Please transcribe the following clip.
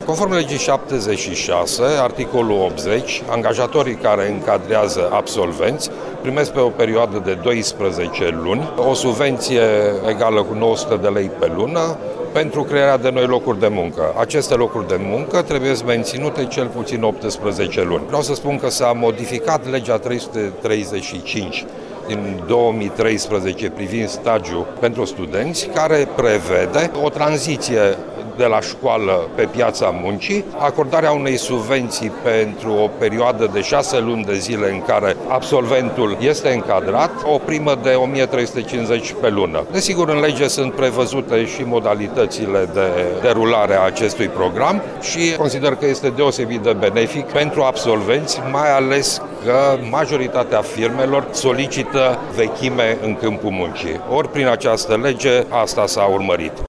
Conform legii 76, articolul 80, angajatorii care încadrează absolvenți primesc pe o perioadă de 12 luni o subvenție egală cu 900 de lei pe lună pentru crearea de noi locuri de muncă. Aceste locuri de muncă trebuie menținute cel puțin 18 luni. Vreau să spun că s-a modificat legea 335 din 2013 privind stagiul pentru studenți, care prevede o tranziție de la școală pe piața muncii, acordarea unei subvenții pentru o perioadă de 6 luni de zile în care absolventul este încadrat, o primă de 1350 pe lună. Desigur, în lege sunt prevăzute și modalitățile de derulare a acestui program și consider că este deosebit de benefic pentru absolvenți, mai ales că majoritatea firmelor solicită vechime în câmpul muncii. Ori prin această lege asta s-a urmărit.